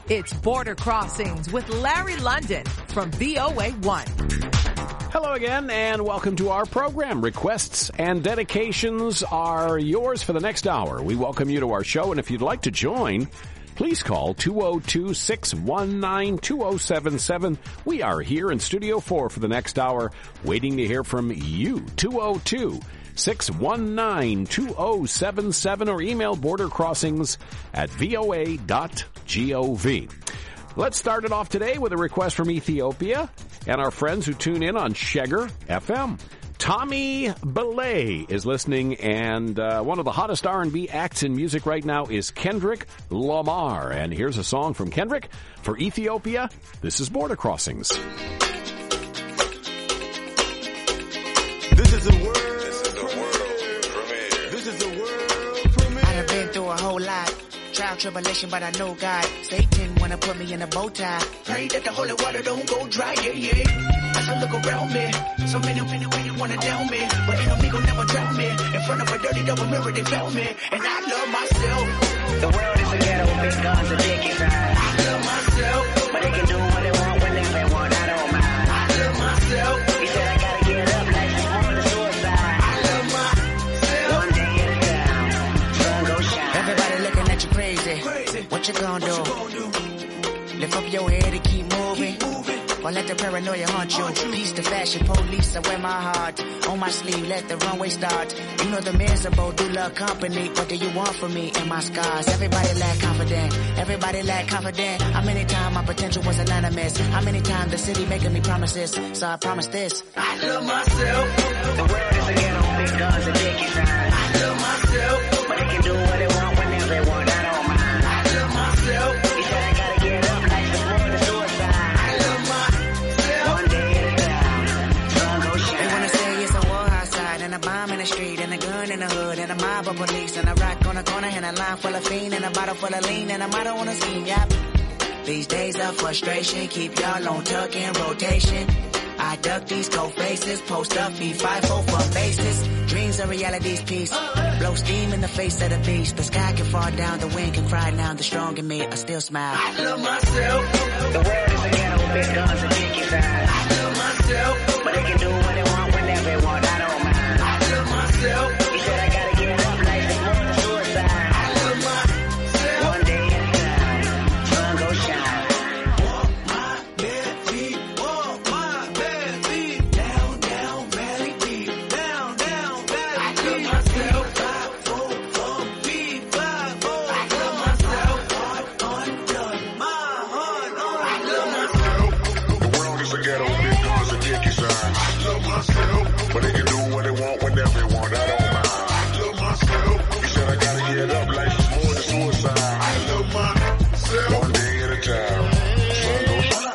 It's Border Crossings with Larry London from VOA1. Hello again, and welcome to our program. Requests and dedications are yours for the next hour. We welcome you to our show, and if you'd like to join, please call 202-619-2077. We are here in Studio 4 for the next hour, waiting to hear from you. 202-619-2077 or email bordercrossings@voa.gov. Let's start it off today with a request from Ethiopia and our friends who tune in on Sheger FM. Tommy Belay is listening, and one of the hottest R&B acts in music right now is Kendrick Lamar. And here's a song from Kendrick for Ethiopia. This is Border Crossings. This is a world premiere. This is a world premiere. I done been through a whole lot. Trial, tribulation, but I know God. Satan wanna put me in a bow tie. Pray that the holy water don't go dry, yeah. As I look around me, so many wanna down me, but ain't no me gon' never drown me. In front of a dirty double mirror, they found me, and I love myself. The world is a ghetto, big guns and dick inside. I love myself, But they can do what they want whenever they want, I don't mind. I love myself. He said I gotta get up like it's more than suicide. I love myself. One day at a time, sun go shine. Everybody looking at you crazy. What you gonna do? Lift up your head and keep moving. Or let the paranoia haunt you. Peace to fashion police, I wear my heart on my sleeve, let the runway start. You know the miserable do love company. What do you want from me and my scars? Everybody lack confident. Everybody lack confident. How many times my potential was anonymous? How many times the city making me promises? So I promise this. I love myself. The world is a ghetto, big guns and dick inside. I love myself. But they can do what they want whenever they want, I don't mind. I love myself. He said I gotta get up like it's more than suicide. I love myself. One day at a time, sun go shine. They wanna say it's a war outside, and a bomb in the street, and a gun in the hood, and a mob of police, and a rock on the corner, and a line full of fiend, and a bottle full of lean, and a motto on the scene, yep. These days of frustration keep y'all on tuck in rotation. I duck these cold faces, post up, feed 5-4 for bases. Dreams are reality's piece. Blow steam in the face of the beast. The sky can fall down, the wind can cry now. The strong in me, I still smile. I love myself. The world is a ghetto, big guns and dick inside. I love myself. But they can do what they want whenever they want, I don't mind. I love myself. He said I gotta get up like it's more than suicide. I love myself. One day at a time, sun go shine. Walk my bare feet, down, down, valley deep, down, valley deep. I love myself. 5-4, beat 5-4. I love myself. Heart undone, my heart on. I love myself. The world is a ghetto, big guns and dick inside. I love myself. But they can do what they want whenever they want, I don't mind. I love myself. He said I gotta get up like it's more than suicide. I love myself. One day at a time, sun go shine.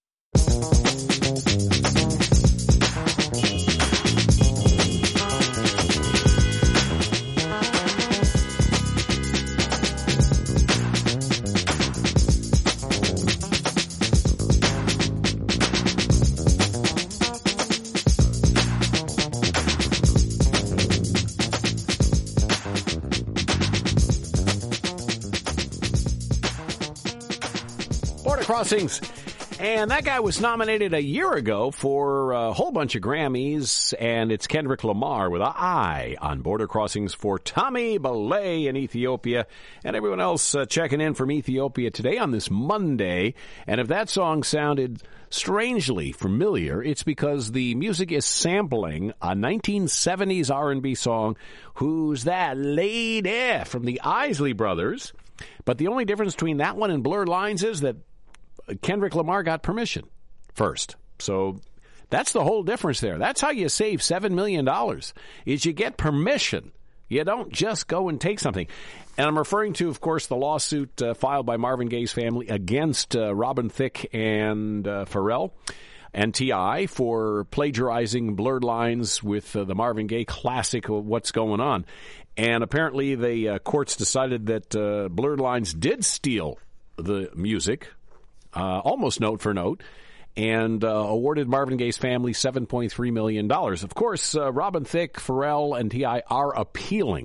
Border Crossings. And that guy was nominated a year ago for a whole bunch of Grammys, and it's Kendrick Lamar with an I on Border Crossings for Tommy Belay in Ethiopia, and everyone else checking in from Ethiopia today on this Monday. And if that song sounded strangely familiar, it's because the music is sampling a 1970s R&B song, Who's That Lady? From the Isley Brothers. But the only difference between that one and Blurred Lines is that Kendrick Lamar got permission first. So that's the whole difference there. That's how you save $7 million, is you get permission. You don't just go and take something. And I'm referring to, of course, the lawsuit filed by Marvin Gaye's family against Robin Thicke and Pharrell and T.I. for plagiarizing Blurred Lines with the Marvin Gaye classic, What's Going On. And apparently the courts decided that Blurred Lines did steal the music, almost note for note, and awarded Marvin Gaye's family $7.3 million. Of course, Robin Thicke, Pharrell, and T.I. are appealing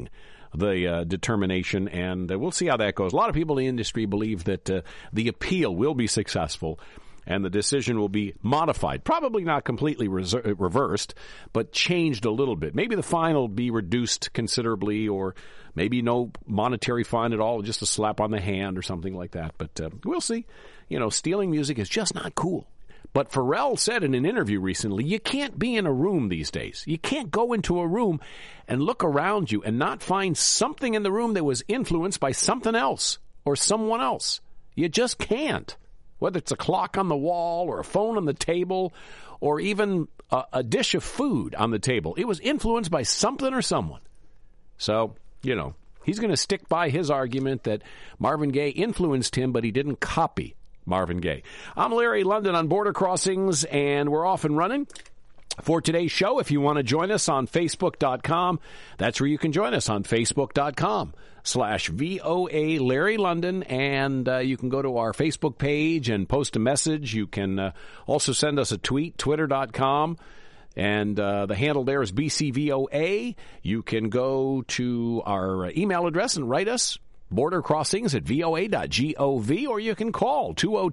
the determination, and we'll see how that goes. A lot of people in the industry believe that the appeal will be successful and the decision will be modified. Probably not completely reversed, but changed a little bit. Maybe the fine will be reduced considerably, or maybe no monetary fine at all, just a slap on the hand or something like that. But we'll see. You know, stealing music is just not cool. But Pharrell said in an interview recently, you can't be in a room these days. You can't go into a room and look around you and not find something in the room that was influenced by something else or someone else. You just can't. Whether it's a clock on the wall or a phone on the table or even a dish of food on the table. It was influenced by something or someone. So, you know, he's going to stick by his argument that Marvin Gaye influenced him, but he didn't copy Marvin Gaye. I'm Larry London on Border Crossings, and we're off and running for today's show. If you want to join us on Facebook.com, that's where you can join us on Facebook.com/VOA Larry London, and you can go to our Facebook page and post a message. You can also send us a tweet, Twitter.com, and the handle there is BCVOA. You can go to our email address and write us, bordercrossings@voa.gov, or you can call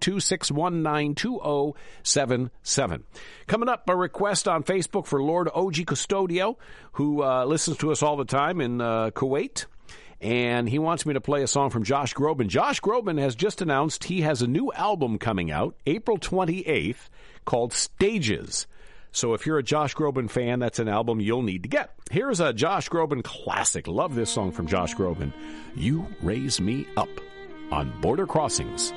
202-619-2077. Coming up, a request on Facebook for Lord O.G. Custodio, who listens to us all the time in Kuwait, and he wants me to play a song from Josh Groban. Josh Groban has just announced he has a new album coming out April 28th called Stages. So if you're a Josh Groban fan, that's an album you'll need to get. Here's a Josh Groban classic. Love this song from Josh Groban. You Raise Me Up on Border Crossings.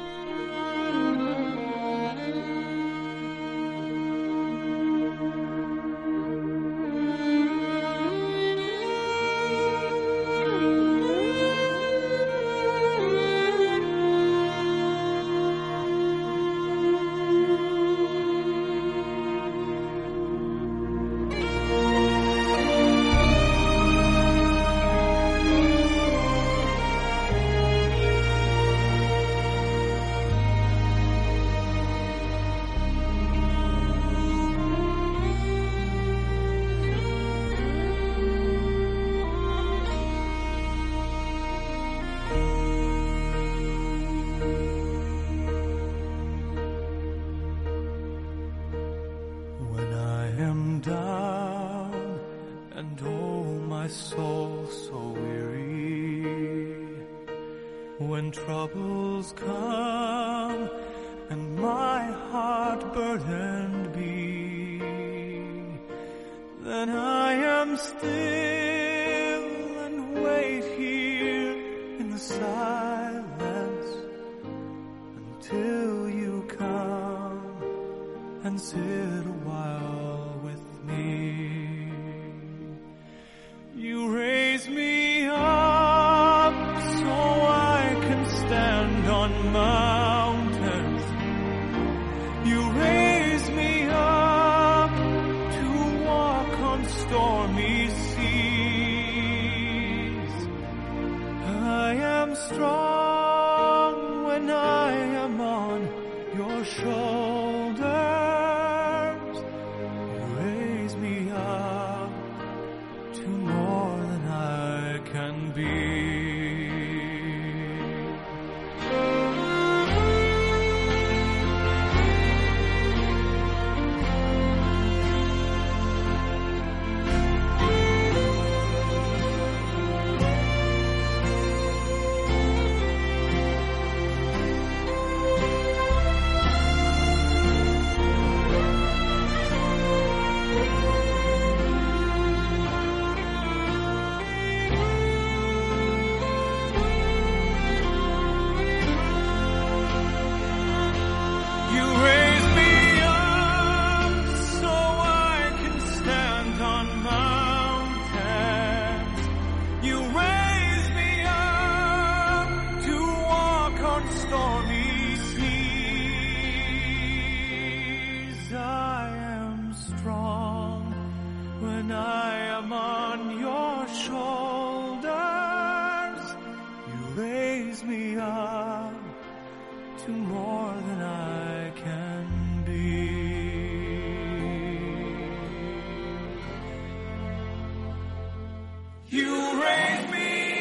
You raise me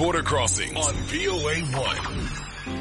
Border Crossings on VOA1.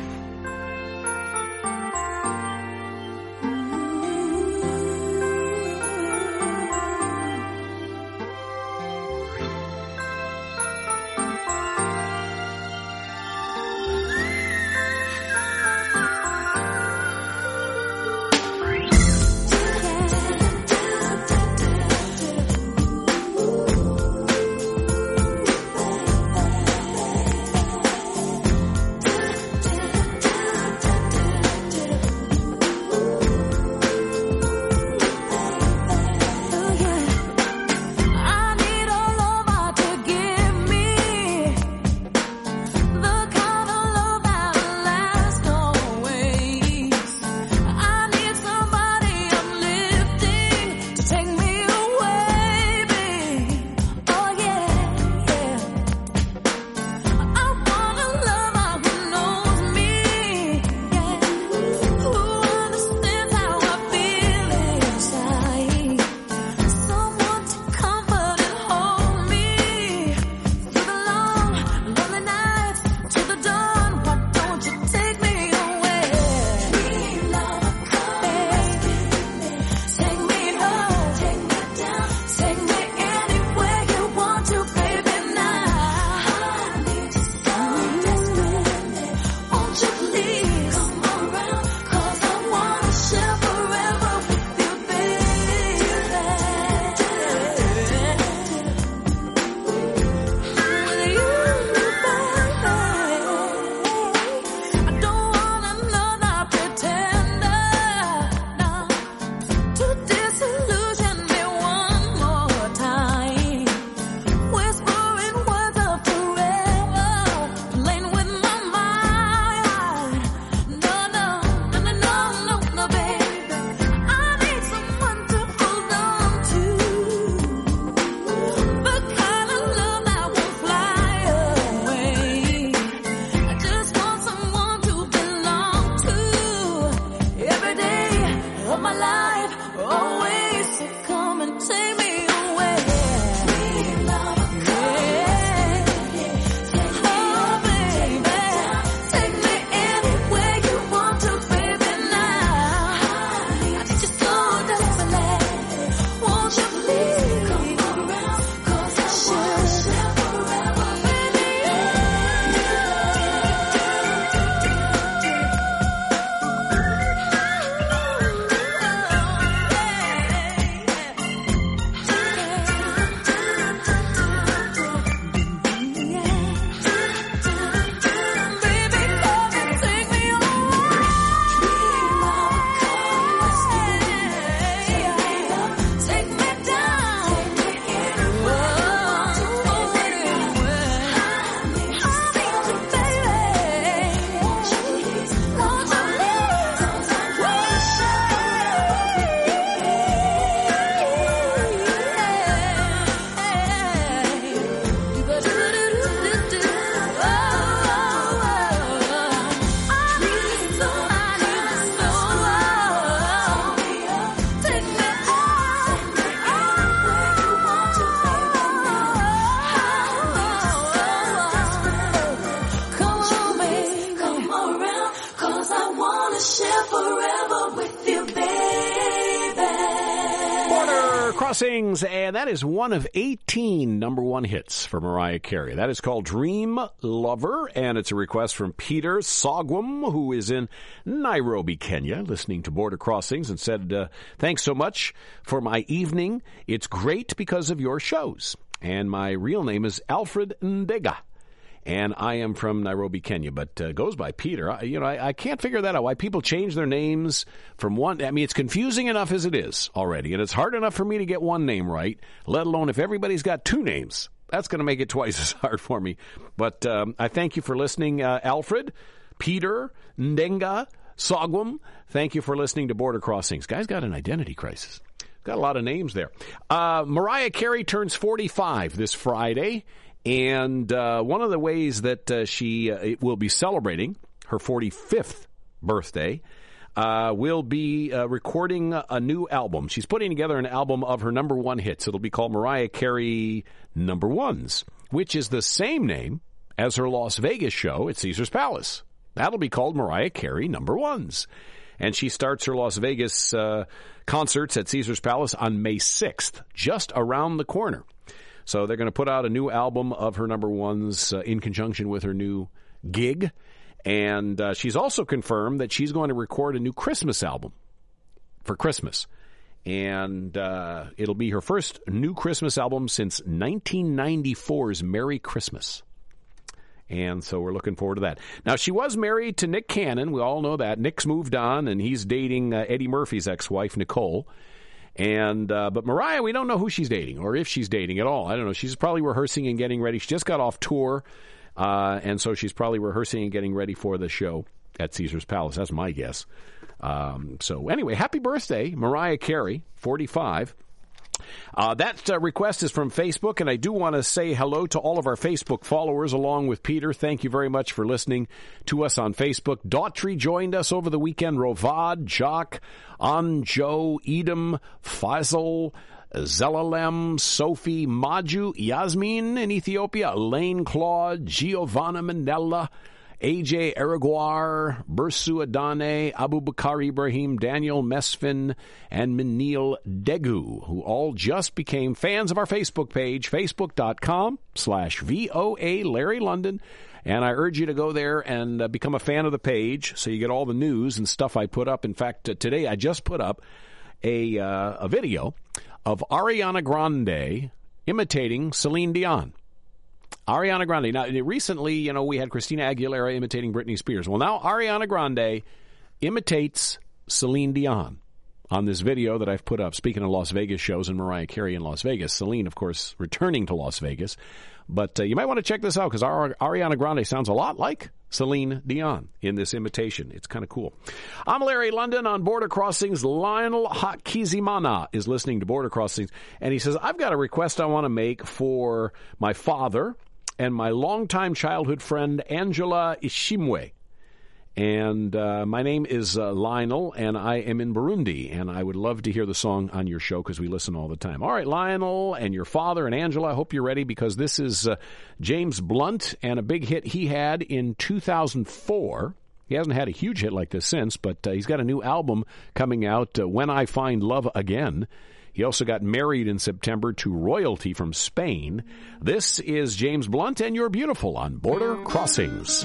Crossings, and that is one of 18 number one hits for Mariah Carey. That is called Dream Lover, and it's a request from Peter Sogwam, who is in Nairobi, Kenya, listening to Border Crossings, and said, thanks so much for my evening. It's great because of your shows. And my real name is Alfred Ndega. And I am from Nairobi, Kenya, but goes by Peter. I can't figure that out, why people change their names from one. I mean, it's confusing enough as it is already, and it's hard enough for me to get one name right, let alone if everybody's got two names. That's going to make it twice as hard for me. But I thank you for listening, Alfred, Peter, Ndenga, Sogwam. Thank you for listening to Border Crossings. Guy's got an identity crisis. Got a lot of names there. Mariah Carey turns 45 this Friday. And one of the ways that she will be celebrating her 45th birthday will be recording a new album. She's putting together an album of her number one hits. It'll be called Mariah Carey Number Ones, which is the same name as her Las Vegas show at Caesars Palace. That'll be called Mariah Carey Number Ones. And she starts her Las Vegas concerts at Caesars Palace on May 6th, just around the corner. So they're going to put out a new album of her number ones in conjunction with her new gig. And she's also confirmed that she's going to record a new Christmas album for Christmas. And it'll be her first new Christmas album since 1994's Merry Christmas. And so we're looking forward to that. Now, she was married to Nick Cannon. We all know that. Nick's moved on, and he's dating Eddie Murphy's ex-wife, Nicole. And but Mariah, we don't know who she's dating or if she's dating at all. I don't know. She's probably rehearsing and getting ready. She just got off tour, and so she's probably rehearsing and getting ready for the show at Caesars Palace. That's my guess. So anyway, happy birthday, Mariah Carey, 45. That request is from Facebook, and I do want to say hello to all of our Facebook followers along with Peter. Thank you very much for listening to us on Facebook. Daughtry joined us over the weekend. Rovad, Jock, Anjo, Edom, Faisal, Zelalem, Sophie, Maju, Yasmin in Ethiopia, Elaine Claude, Giovanna Mandela, AJ Araguar, Bursu Adane, Abu Bakar Ibrahim, Daniel Mesfin, and Minil Degu, who all just became fans of our Facebook page, facebook.com/VOA Larry London. And I urge you to go there and become a fan of the page so you get all the news and stuff I put up. In fact, today I just put up a video of Ariana Grande imitating Celine Dion. Ariana Grande. Now, recently, we had Christina Aguilera imitating Britney Spears. Well, now Ariana Grande imitates Celine Dion on this video that I've put up. Speaking of Las Vegas shows and Mariah Carey in Las Vegas, Celine, of course, returning to Las Vegas. But you might want to check this out because Ariana Grande sounds a lot like Celine Dion in this imitation. It's kind of cool. I'm Larry London on Border Crossings. Lionel Hakizimana is listening to Border Crossings, and he says, I've got a request I want to make for my father and my longtime childhood friend, Angela Ishimwe. And my name is Lionel, and I am in Burundi, and I would love to hear the song on your show because we listen all the time. All right, Lionel and your father and Angela, I hope you're ready because this is James Blunt and a big hit he had in 2004. He hasn't had a huge hit like this since, but he's got a new album coming out, When I Find Love Again. He also got married in September to royalty from Spain. This is James Blunt and You're Beautiful on Border Crossings.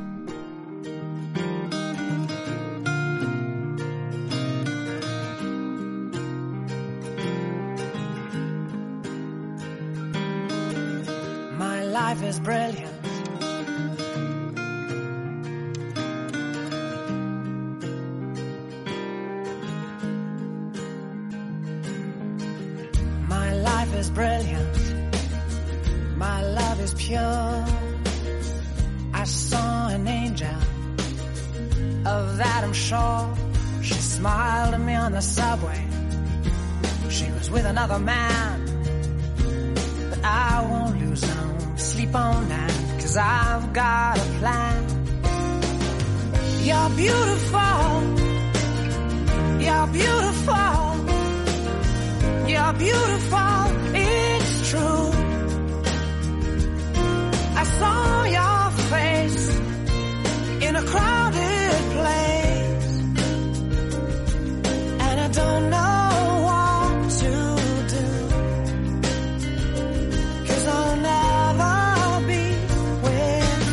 My life is brilliant. My life is brilliant. My love is pure. I saw an angel, of that I'm sure. She smiled at me on the subway. She was with another man, but I won't lose no sleep on that, 'cause I've got a plan. You're beautiful. You're beautiful. You're beautiful, it's true. I saw your face in a crowded place, and I don't know what to do, 'cause I'll never be with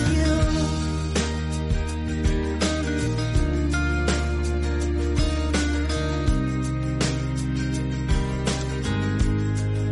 you.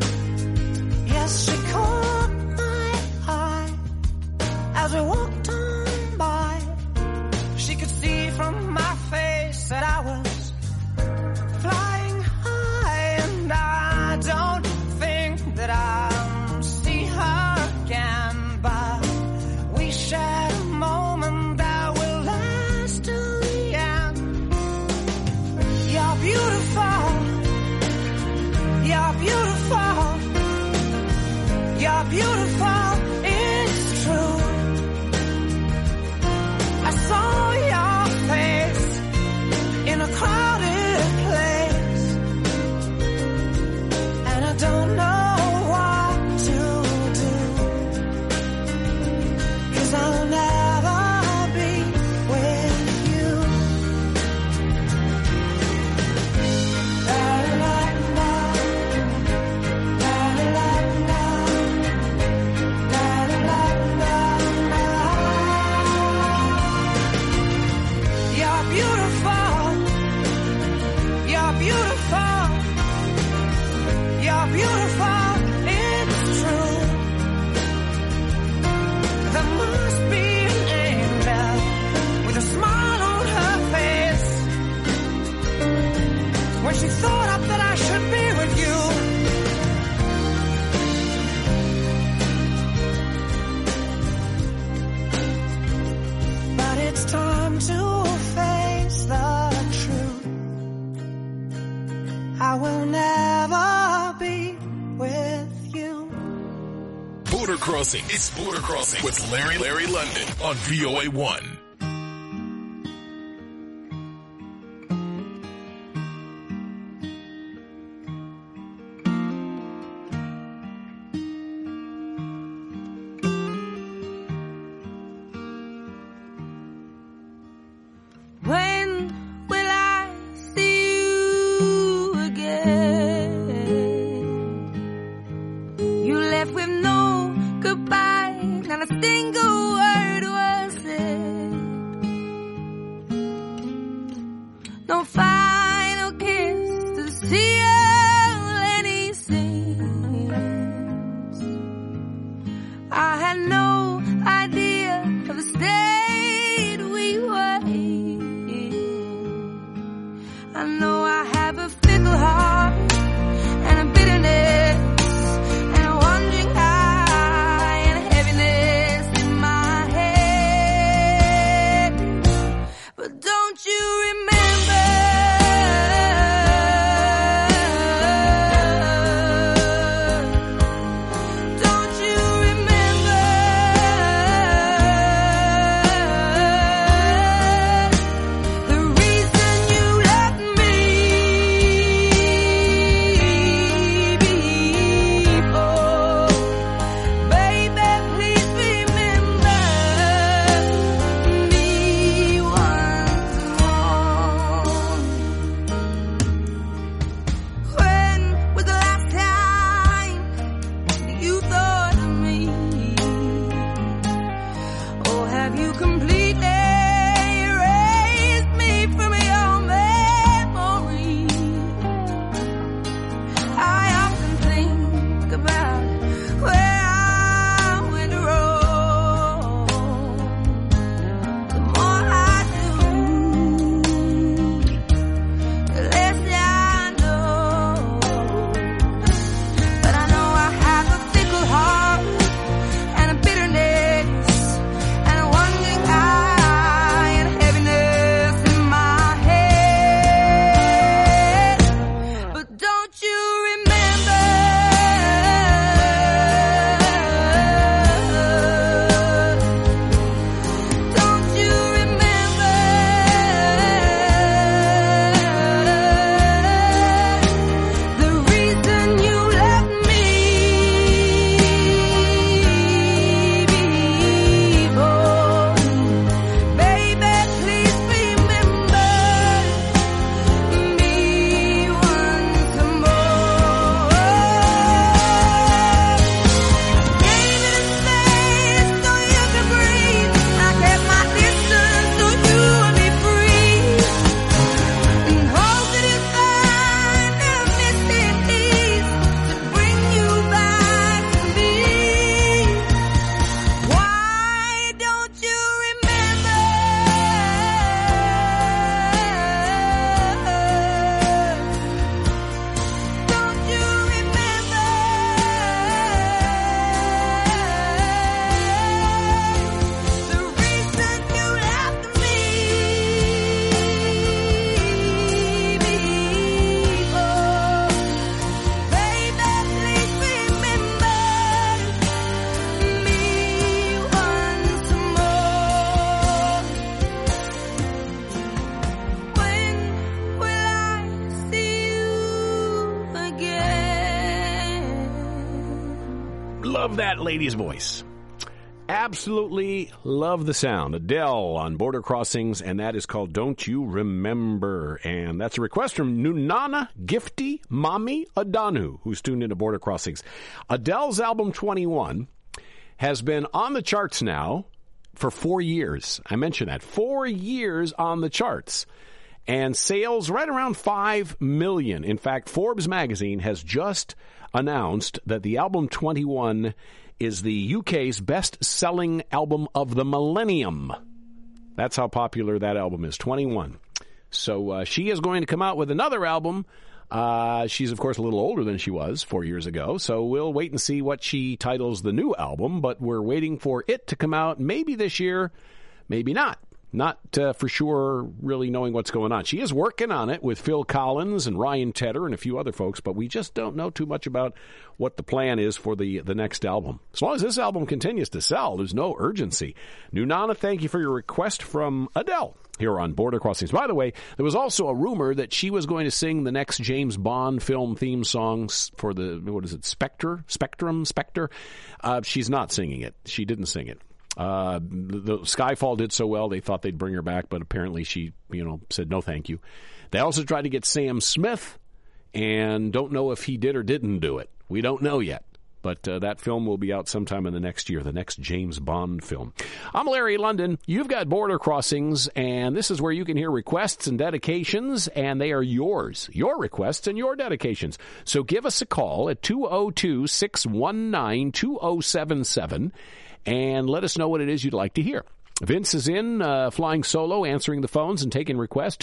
when she thought that I should be with you. But it's time to face the truth. I will never be with you. Border Crossing. It's Border Crossing with Larry London on VOA1. When will I see you again? You left with no goodbye, not a single word was said. No final kiss to seal any sins. I had no idea of the state we were in. I know I have a fickle heart and a bitterness and a wandering eye and a heaviness in my head. But don't you remember? Don't you remember? The reason you left me before. Baby, please remember me once more. When was the last time you thought of me? Or have you completely erased me from your memory? I often think about where I went wrong. The more I do, the less I know. But I know I have a fickle heart and a bitterness and a wandering eye and a heaviness in my head. But don't you remember? Don't you remember? The reason you left me before. Baby, please remember me once more. Gave it a space so you could breathe. I kept my distance so you would be free. And hope that you find a missing piece to bring you back to me. Why don't you remember? Don't you remember? The reason you left me before. Baby, please remember me once more. When will I see you again? Love that lady's voice. Absolutely love the sound. Adele on Border Crossings, and that is called Don't You Remember. And that's a request from Nunana Gifty Mommy Adanu, who's tuned into Border Crossings. Adele's album 21 has been on the charts now for 4 years. I mentioned that. 4 years on the charts. And sales right around 5 million. In fact, Forbes magazine has just announced that the album 21 is the UK's best-selling album of the millennium. That's how popular that album is, 21. So she is going to come out with another album. She's, of course, a little older than she was 4 years ago, so we'll wait and see what she titles the new album, but we're waiting for it to come out maybe this year, maybe not. Not for sure really knowing what's going on. She is working on it with Phil Collins and Ryan Tedder and a few other folks, but we just don't know too much about what the plan is for the next album. As long as this album continues to sell, there's no urgency. Nunana, thank you for your request from Adele here on Border Crossings. By the way, there was also a rumor that she was going to sing the next James Bond film theme songs for the, what is it, Spectre? She's not singing it. She didn't sing it. The Skyfall did so well, they thought they'd bring her back, but apparently she, said no thank you. They also tried to get Sam Smith, and don't know if he did or didn't do it. We don't know yet. But that film will be out sometime in the next year, the next James Bond film. I'm Larry London. You've got Border Crossings, and this is where you can hear requests and dedications, and they are yours. Your requests and your dedications. So give us a call at 202-619-2077, and let us know what it is you'd like to hear. Vince is in, flying solo, answering the phones and taking requests,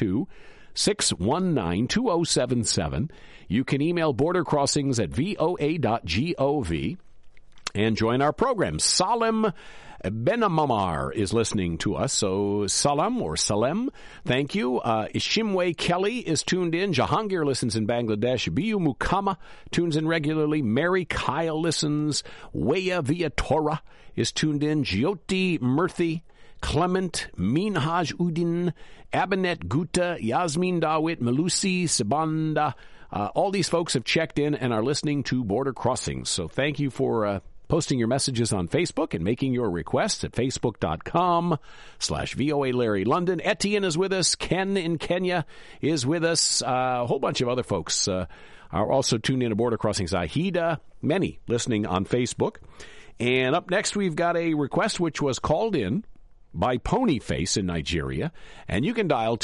202-619-2077. You can email bordercrossings at voa.gov and join our program. Salim Benamamar is listening to us. So Salam or Salem, thank you. Ishimwe Kelly is tuned in. Jahangir listens in Bangladesh. Biu Mukama tunes in regularly. Mary Kyle listens. Weya Via Torah is tuned in. Jyoti Murthy, Clement, Minhaj Udin, Abinet Gutta, Yasmin Dawit, Malusi Sabanda. All these folks have checked in and are listening to Border Crossings. So thank you for posting your messages on Facebook and making your requests at facebook.com/VOA Larry London. Etienne is with us. Ken in Kenya is with us. A whole bunch of other folks are also tuned in to Border Crossings. Ahida, many listening on Facebook. And up next, we've got a request which was called in by Ponyface in Nigeria, and you can dial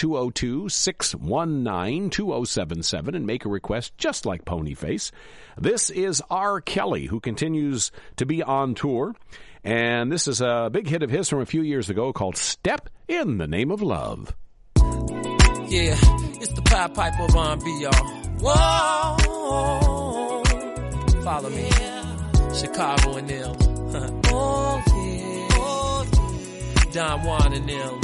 202-619-2077 and make a request just like Ponyface. This is R. Kelly, who continues to be on tour, and this is a big hit of his from a few years ago called Step in the Name of Love. Yeah, it's the Pied Piper of R&B, y'all. Whoa, follow me, Chicago and them. Oh, yeah. Don Juan and them.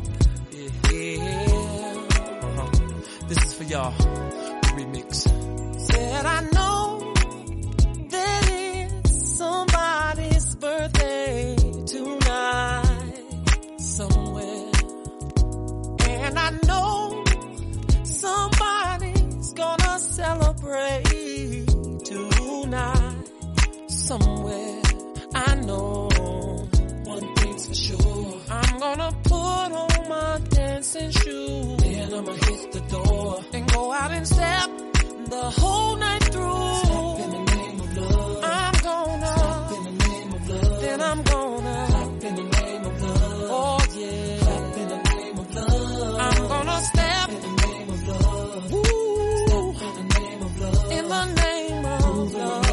Yeah. This is for y'all. Remix. Said I know that it's somebody's birthday tonight somewhere. And I know somebody's gonna celebrate tonight somewhere. I know one thing's for sure. I'm gonna put on my dancing shoes. Then I'ma hit the door and go out and step the whole night through. Step in the name of love. I'm gonna step in the name of love. Then I'm gonna clap in the name of love. Oh yeah, clap in the name of love. I'm gonna step in the name of love. Ooh, step in the name of love. In the name of love.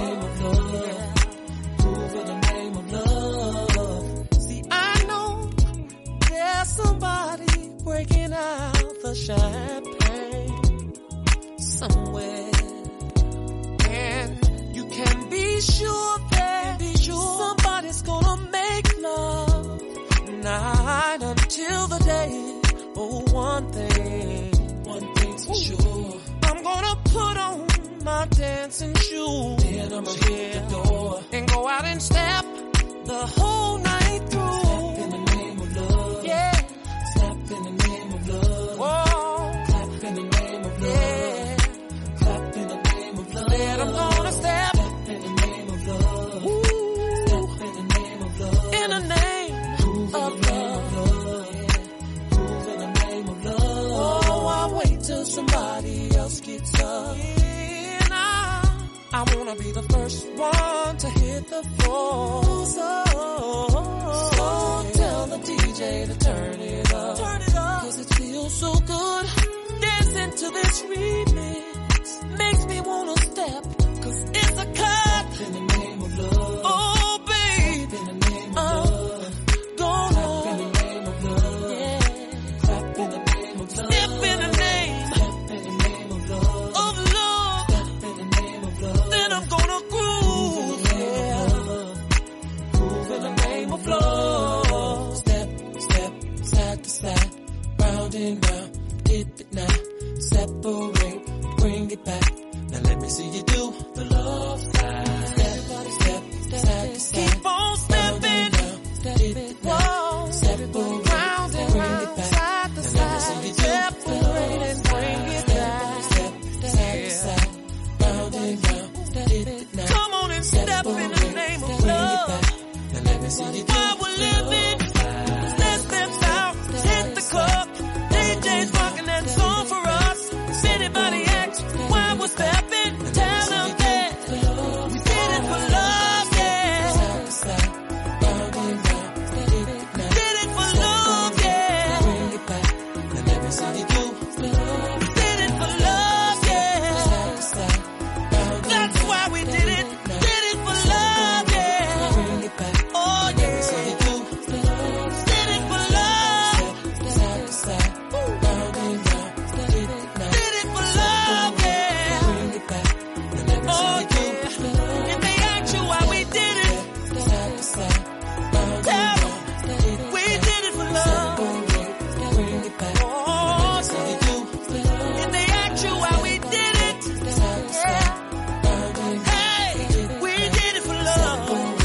Somebody breaking out the champagne somewhere, and you can be sure that somebody's gonna make love night until the day. Oh, one thing's for sure. I'm gonna put on my dancing shoes. Then I'ma hit the door and go out and step the whole night through. Step in the name of love. Yeah. Step in the name of love. Whoa. Clap in the name of love. Yeah. Clap in the name of love. Then I'm gonna step in the name of love. Ooh. Step in the name of love. In the name of love. Move in the name of love. Oh, I wait till somebody else gets up. And I wanna be the first one to hit the floor. So tell the DJ to turn it up. Cause it feels so good. Dancing to this remix makes me wanna step. Cause it's a cut. Step in the name of love. Oh, babe. Step in the name of love. Gonna. Step in the name of love. Yeah. Clap in the name of love. Step separate, bring it back. Now let me see you do the love slide. Step, step, side to side. Keep on stepping. Whoa. Separate, round and round, side to side. Separate and bring it back. Step, side to side, round and round. Come on and step in the name of love. Now let me see you do while we're living. Let's step out, hit the club. DJ's rocking that song for us. If anybody asks why we're stepping, tell them that we did it for love, yeah. We did it for love, yeah. Now let me see you do. We did it for love, yeah. That's why we did it. Did it for love, yeah. Oh, yeah. Did it for love. Did it for love, yeah. Oh, yeah. If they ask you why we did it, tell them we did it for love. Oh, if they ask you why we did it, yeah. Hey, we did it for love.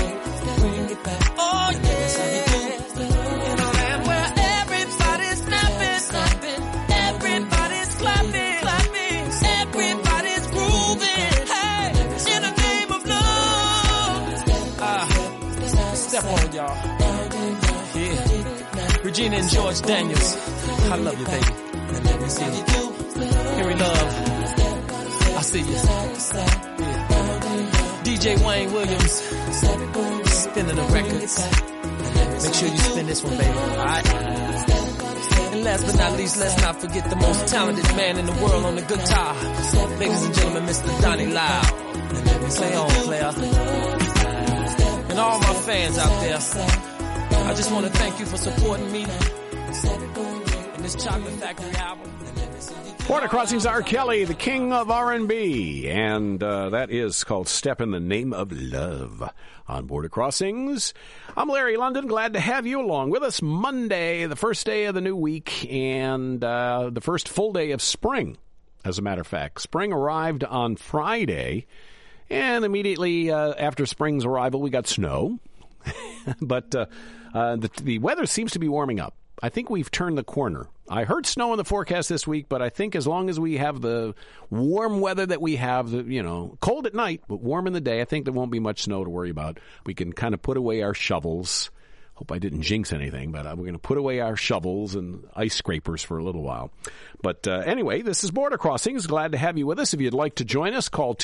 Oh, yeah. In a land where everybody's snapping, everybody's clapping, everybody's grooving. Hey, in the name of love. Step on, y'all. Yeah. Regina and George Daniels. I love you, baby. Henry Love. I see you. Yeah. DJ Wayne Williams. Spinning the records. Make sure you spin this one, baby. Alright? And last but not least, let's not forget the most talented man in the world on the guitar. Ladies and gentlemen, Mr. Donnie Lyle. Play on, player. And all my fans out there, I just want to thank you for supporting me in this Chocolate Factory album. Border Crossings, R. Kelly, the king of R&B, and that is called Step in the Name of Love on Border Crossings. I'm Larry London, glad to have you along with us. Monday, the first day of the new week, and the first full day of spring, as a matter of fact. Spring arrived on Friday, and immediately after spring's arrival, we got snow. But the weather seems to be warming up. I think we've turned the corner. I heard snow in the forecast this week, but I think as long as we have the warm weather that we have, cold at night, but warm in the day, I think there won't be much snow to worry about. We can kind of put away our shovels. Hope I didn't jinx anything, but we're going to put away our shovels and ice scrapers for a little while. But anyway, this is Border Crossings. Glad to have you with us. If you'd like to join us, call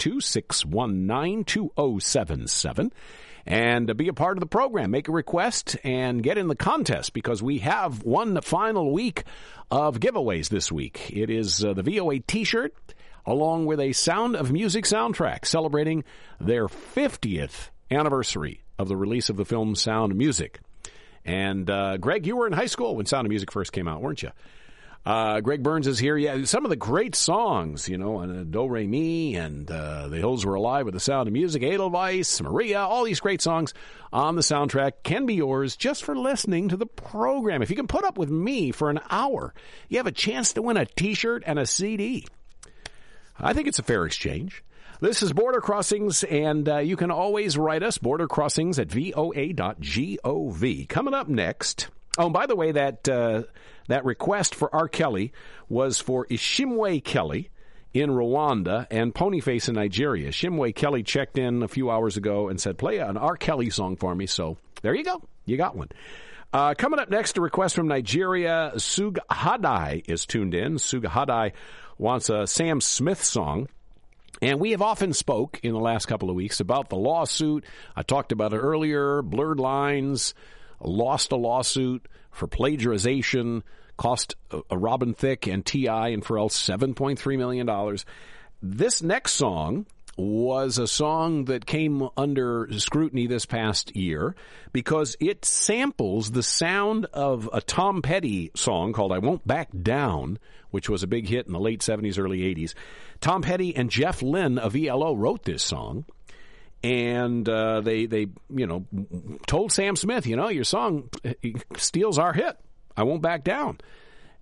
202-619-2077. And be a part of the program. Make a request and get in the contest because we have one final week of giveaways this week. It is the VOA T-shirt along with a Sound of Music soundtrack celebrating their 50th anniversary of the release of the film Sound of Music. And Greg, you were in high school when Sound of Music first came out, weren't you? Greg Burns is here. Yeah, some of the great songs, and Do Re Mi and The Hills Were Alive with the Sound of Music, Edelweiss, Maria, all these great songs on the soundtrack can be yours just for listening to the program. If you can put up with me for an hour, you have a chance to win a T-shirt and a CD. I think it's a fair exchange. This is Border Crossings, and you can always write us, bordercrossings@voa.gov. Coming up next... Oh, and by the way, that request for R. Kelly was for Ishimwe Kelly in Rwanda and Ponyface in Nigeria. Ishimwe Kelly checked in a few hours ago and said, play an R. Kelly song for me. So there you go. You got one. Coming up next, a request from Nigeria. Sugahadai is tuned in. Sugahadai wants a Sam Smith song. And we have often spoke in the last couple of weeks about the lawsuit. I talked about it earlier. Blurred Lines lost a lawsuit for plagiarization, cost Robin Thicke and T.I. and Pharrell $7.3 million. This next song was a song that came under scrutiny this past year because it samples the sound of a Tom Petty song called I Won't Back Down, which was a big hit in the late 70s, early 80s. Tom Petty and Jeff Lynne of ELO wrote this song. And they told Sam Smith, your song steals our hit. I Won't Back Down.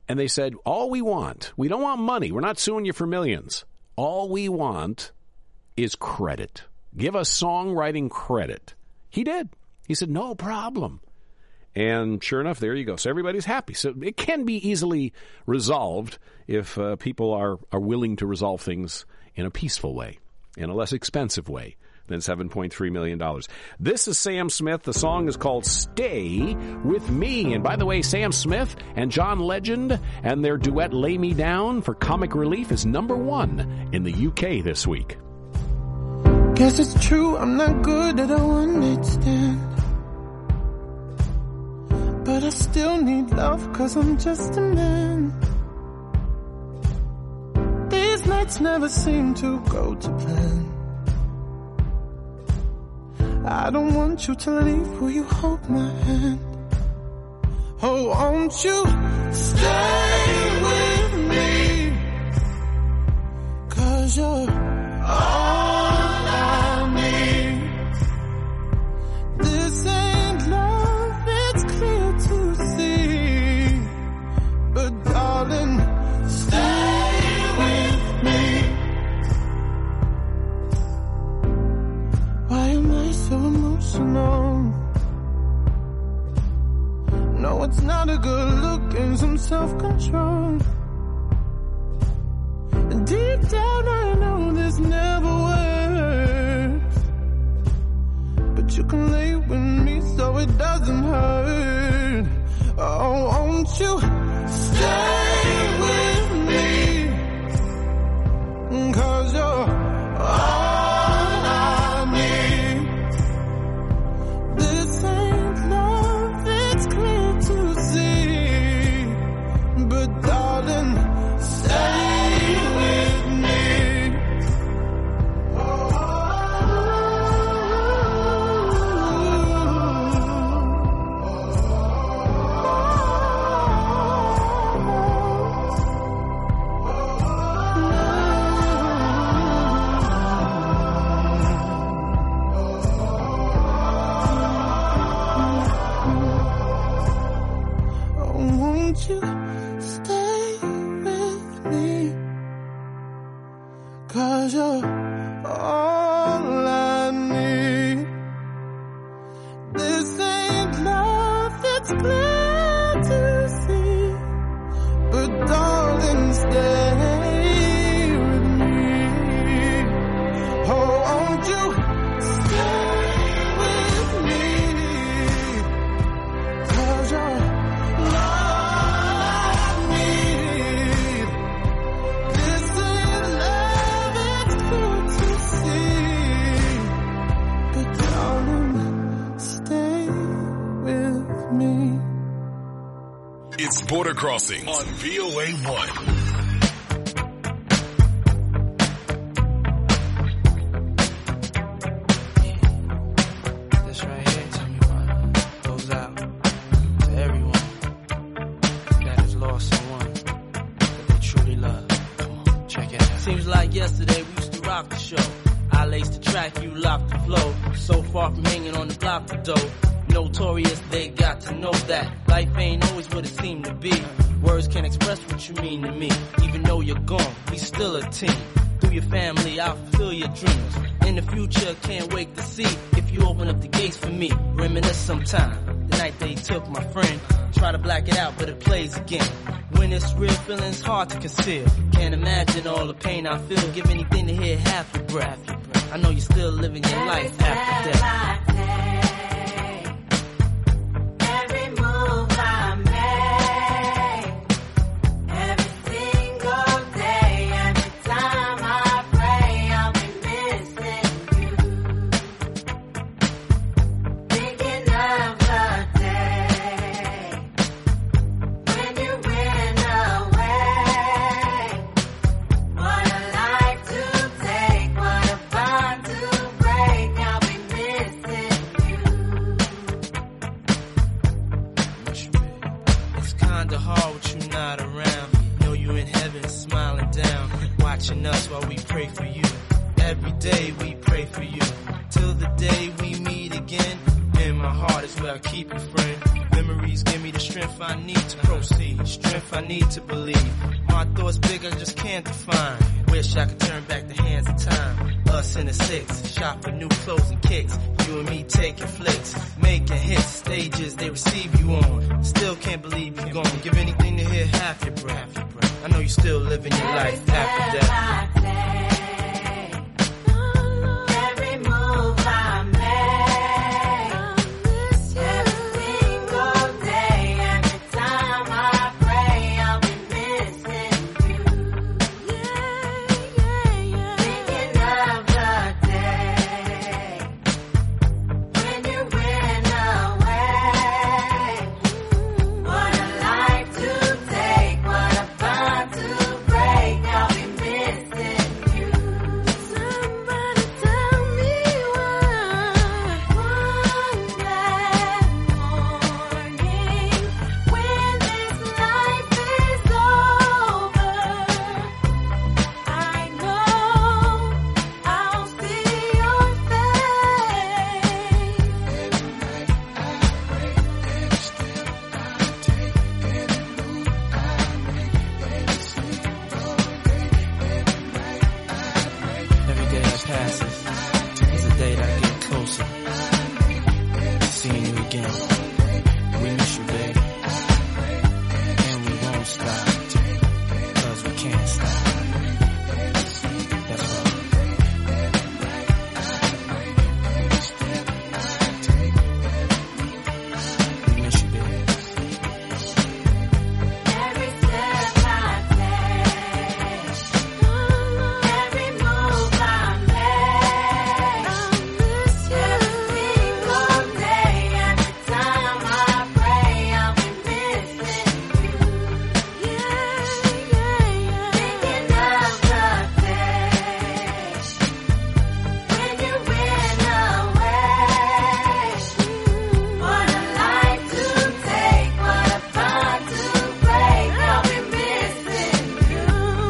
And they said, all we don't want money. We're not suing you for millions. All we want is credit. Give us songwriting credit. He did. He said, no problem. And sure enough, there you go. So everybody's happy. So it can be easily resolved if people are willing to resolve things in a peaceful way, in a less expensive way than $7.3 million. This is Sam Smith. The song is called Stay With Me. And by the way, Sam Smith and John Legend and their duet Lay Me Down for Comic Relief is #1 in the UK this week. Guess it's true, I'm not good at a one-night stand. But I still need love, 'cause I'm just a man. These nights never seem to go to plan. I don't want you to leave, will you hold my hand? Oh, won't you stay with me? 'Cause you're all I need. This ain't love, it's clear to see. But darling, stay with me. Why am I so emotional? No, it's not a good look and some self-control. Deep down I know this never works, but you can lay with me so it doesn't hurt. Oh, won't you stay with me? 'Cause you're all I need. This ain't love, it's clear to see. But darling, stay with me. Won't you stay with me? 'Cause you're all I need. This ain't love, it's clear to see. But darling, stay with me. Oh, won't you stay with me? 'Cause you're all I need. This ain't love, it's clear to see. But darling, stay with me. It's Border Crossings on VOA1. This right here, tell me what goes out to everyone that has lost someone that they truly love. Come on, check it out. Seems like yesterday we used to rock the show. I laced the track, you locked the flow. So far from hanging on the block for dough. Notorious, they got to know that life ain't always what it seemed to be. Words can't express what you mean to me. Even though you're gone, we still a team. Through your family, I'll fulfill your dreams. In the future, can't wait to see if you open up the gates for me. Reminisce sometime, the night they took my friend. Try to black it out, but it plays again. When it's real, feeling's hard to conceal. Can't imagine all the pain I feel. Give anything to hear half your breath. I know you're still living your life after death. Every move I make, every single day, every time I pray, I'll be missing you. Thinking of the day when you went away. What a life to take, what a bond to break, I'll be missing you. It's kinda hard with you not around. Know you in heaven smiling down, watching us while we pray for you. Every day we pray for you, till the day we meet again. in my heart is where I keep you, friend. Memories give me the strength I need to proceed, strength I need to believe. My thoughts big, I just can't define. Wish I could turn back the hands of time. Us in the six, shop for new clothes and kicks. You and me taking flicks, making hits, stages they receive you on. Still can't believe you're gone. Give anything to hear half your breath. I know you still living your life after death. Every move I make, every single day, every time I pray, I'll be missing you. Thinking of the day when you went away. What a life to take, what a bond to break. I'll be missing you. Somebody tell me why. One bad morning, when this life is over, I know I'll see your Every day that passes is a day that I get closer to seeing you again. We miss you, baby. And we won't stop, 'cause we can't stop. That's right. We miss you, baby. Every step I take, every move I make, every single day, every time I pray, I'll be missing you. Thinking of the day when you went away. What a life to take, what a bond to break. I'll be missing you.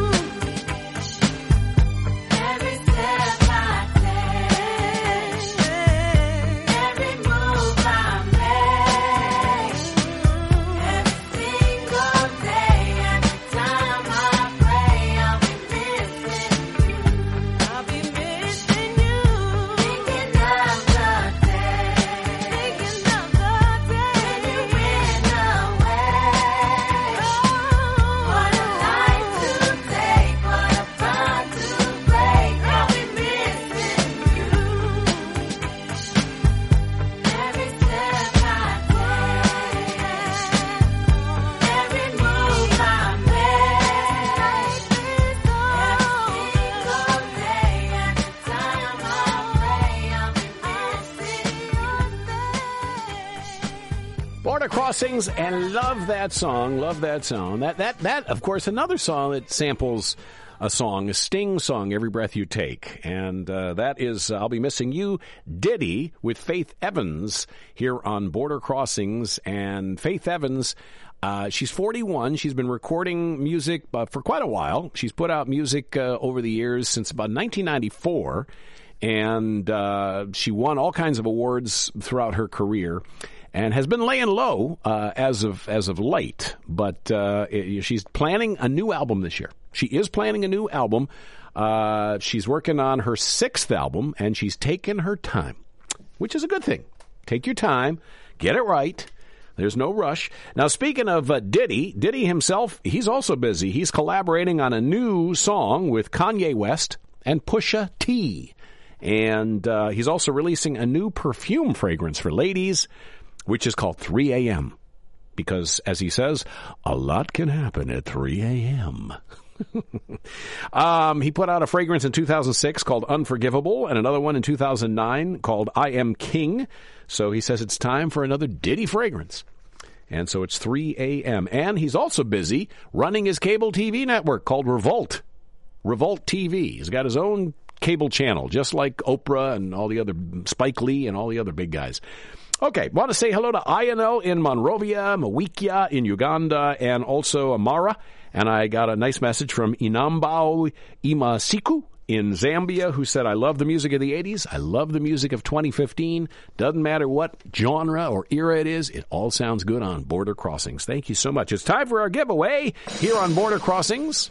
Every step I take, every move I make, every single day, every time I pray, I'll be missing you. I'll be missing you. Thinking of the day, when you went away. What a life to take, what a bond to break. I'll be missing you. Every step I take, every move I make, every single day, every time I pray, I'll be missing your face. Border Crossings, and love that song. Love that song. That of course, another song that samples a song, a Sting song, Every Breath You Take. And that is I'll Be Missing You, Diddy with Faith Evans here on Border Crossings. And Faith Evans, she's 41. She's been recording music for quite a while. She's put out music over the years since about 1994. And she won all kinds of awards throughout her career, and has been laying low as of late. But she's planning a new album this year. She is planning a new album. She's working on her 6th album, and she's taking her time, which is a good thing. Take your time, get it right. There's no rush. Now, speaking of Diddy himself, he's also busy. He's collaborating on a new song with Kanye West and Pusha T. And he's also releasing a new perfume fragrance for ladies, which is called 3 a.m. Because, as he says, a lot can happen at 3 a.m. He put out a fragrance in 2006 called Unforgivable, and another one in 2009 called I Am King. So he says it's time for another Diddy fragrance. And so it's 3 a.m. And he's also busy running his cable TV network called Revolt. Revolt TV. He's got his own cable channel, just like Oprah and all the other, Spike Lee and all the other big guys. Okay, want to say hello to Ionel in Monrovia, Mawikia in Uganda, and also Amara. And I got a nice message from Inambao Imasiku in Zambia who said, I love the music of the 80s. I love the music of 2015. Doesn't matter what genre or era it is. It all sounds good on Border Crossings. Thank you so much. It's time for our giveaway here on Border Crossings.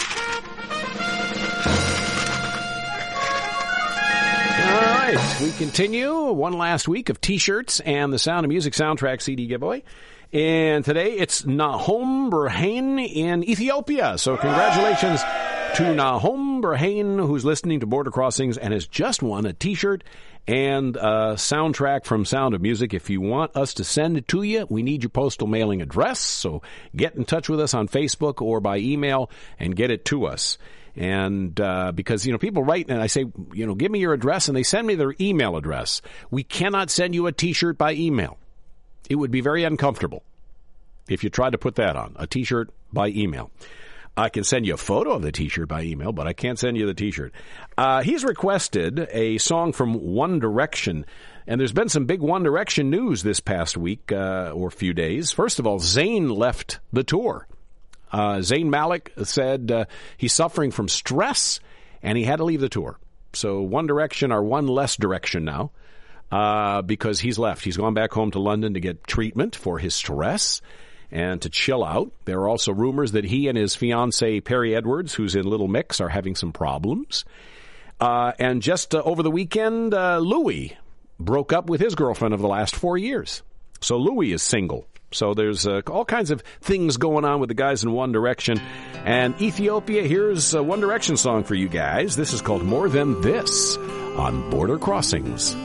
All right, we continue. One last week of T-shirts and the Sound of Music soundtrack CD giveaway. And today it's Nahom Berhane in Ethiopia. So congratulations to Nahom Berhane, who's listening to Border Crossings and has just won a T-shirt and a soundtrack from Sound of Music. If you want us to send it to you, we need your postal mailing address. So get in touch with us on Facebook or by email and get it to us. And because, people write and I say, give me your address, and they send me their email address. We cannot send you a T-shirt by email. It would be very uncomfortable if you tried to put that on, a T-shirt by email. I can send you a photo of the T-shirt by email, but I can't send you the T-shirt. He's requested a song from One Direction, and there's been some big One Direction news this past week or few days. First of all, Zayn left the tour. Zayn Malik said he's suffering from stress, and he had to leave the tour. So One Direction are one less direction now because he's left. He's gone back home to London to get treatment for his stress and to chill out. There are also rumors that he and his fiancée, Perry Edwards, who's in Little Mix, are having some problems. And just over the weekend, Louis broke up with his girlfriend of the last 4 years. So Louis is single. So there's all kinds of things going on with the guys in One Direction. And Ethiopia, here's a One Direction song for you guys. This is called More Than This on Border Crossings.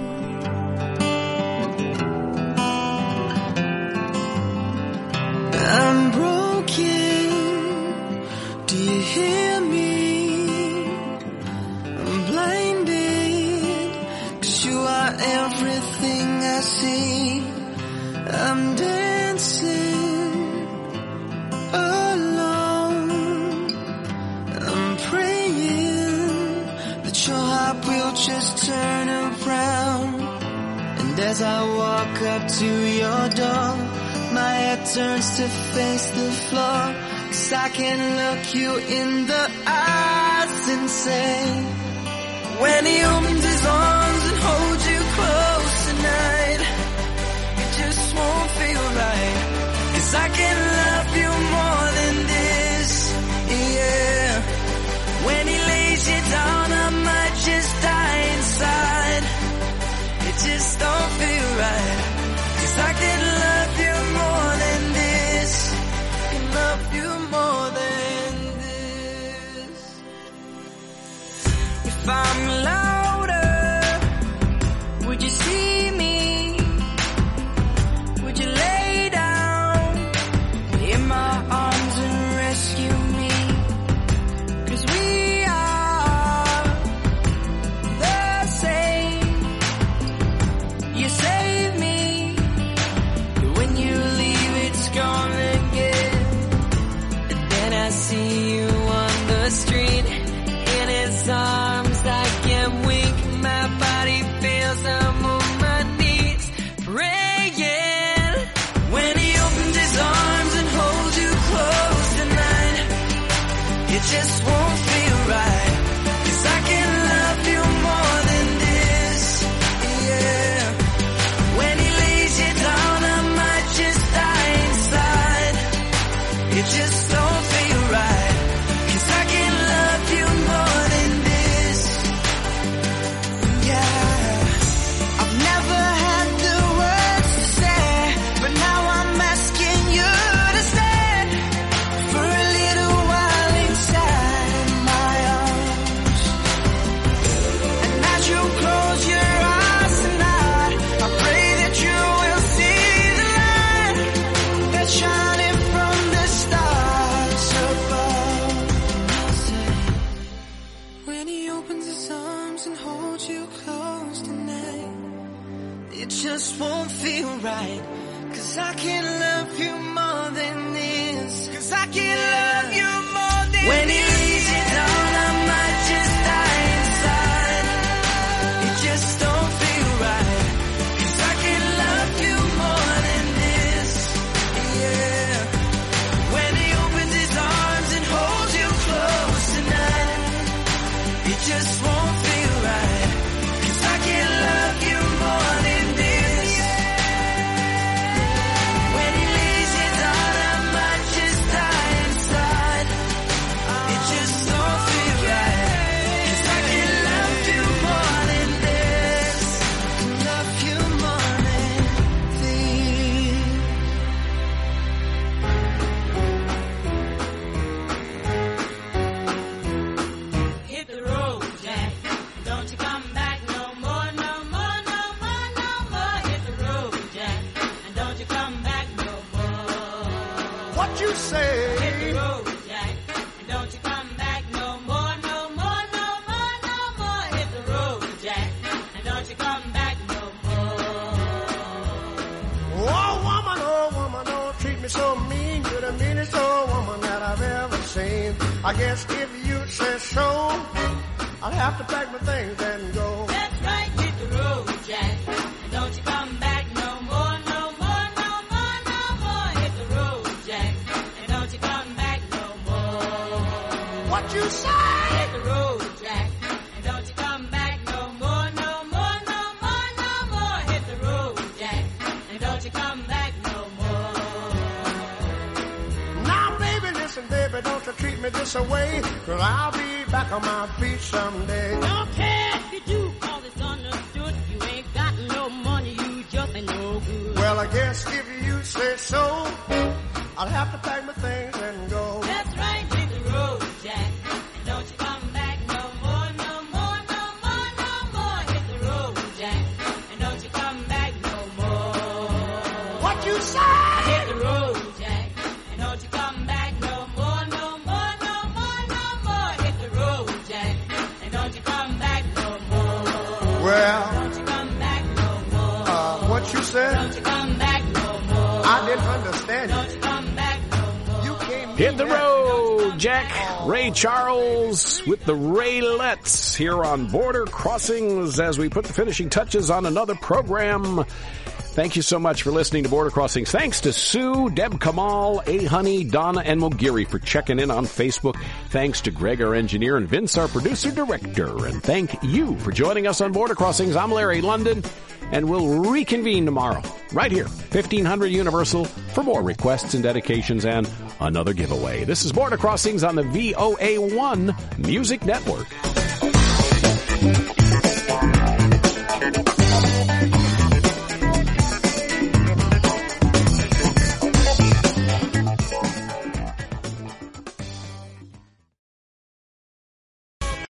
I'm broken. Do you hear me? I'm blinded. 'Cause you are everything I see. I'm dancing alone. I'm praying that your heart will just turn around. And as I walk up to your door, my head turns to face the floor. 'Cause I can look you in the eyes and say, when he opens his arms and holds you close tonight, just won't feel right. 'Cause I can love you more than this, yeah. When he lays you down, I might just die inside. It just don't feel right. 'Cause I can love you more than this. I can love you more than this. If I'm louder, would you see me? Lay down in my arms and rescue me. 'Cause we are the same. You save me, but when you leave it's gone again. And then I see you on the street, in his arms I can wink. My body feels, I'm on my knees praying. It just won't feel right. 'Cause I can love you more than this, yeah. When he lays you down, I might just die inside. It just don't feel right. 'Cause I can love you more than this, yeah. I've never had the words to say, but now I'm asking you to stay for a little while inside my arms. And as you close your eyes tonight, I pray that you will see the light that's shining from the stars above. When he opens his arms and holds you close tonight, it just won't feel right. 'Cause I can love you more than this. 'Cause I can love you more than when he lays you down, I might just die inside. It just don't feel right. 'Cause I can love you more than this, yeah. When he opens his arms and holds you close tonight, just won't feel right. 'Cause I can't love you more than this. When he lays his heart, I might just die inside. It just don't feel right. 'Cause I can't love you more than this. Love you more than this. Hit the road, Jack. Don't you come back no more, no more, no more, no more. Hit the road, Jack. And don't you come back no more. What you say? Hit the road, Jack. And don't you come back no more, no more, no more, no more. Hit the road, Jack. And don't you come back no more. Oh woman, don't treat me so mean. You're the meanest old woman that I've ever seen. I guess if you say so, I'll have to pack my things and go. That's right, hit the road, Jack. And don't you come back no more, no more, no more, no more. Hit the road, Jack. And don't you come back no more. What you say? Hit the road, Jack. And don't you come back no more, no more, no more, no more. Hit the road, Jack. And don't you come back no more. Now baby, listen baby, don't you treat me this away. 'Cause I'll be back on my feet someday. Don't care if you do, 'cause it's understood. You ain't got no money, you just ain't no good. Well, I guess if you say so, I'll have to pack my things and go. That's right, hit the road, Jack. And don't you come back no more, no more, no more, no more. Hit the road, Jack. And don't you come back no more. What you say? Hit the road, Jack. And don't you come back no more, no more, no more, no more. Hit the road, Jack. And don't you come back no more. Well, Don't you come back no more. what you said? Don't you come back no more. I didn't understand you. Don't you come back no more. You can't Hit the road, Jack. Ray Charles with the Raylettes here on Border Crossings as we put the finishing touches on another program. Thank you so much for listening to Border Crossings. Thanks to Sue, Deb Kamal, A. Honey, Donna, and Mogiri for checking in on Facebook. Thanks to Greg, our engineer, and Vince, our producer-director. And thank you for joining us on Border Crossings. I'm Larry London, and we'll reconvene tomorrow, right here, 1500 Universal, for more requests and dedications and another giveaway. This is Border Crossings on the VOA1 Music Network.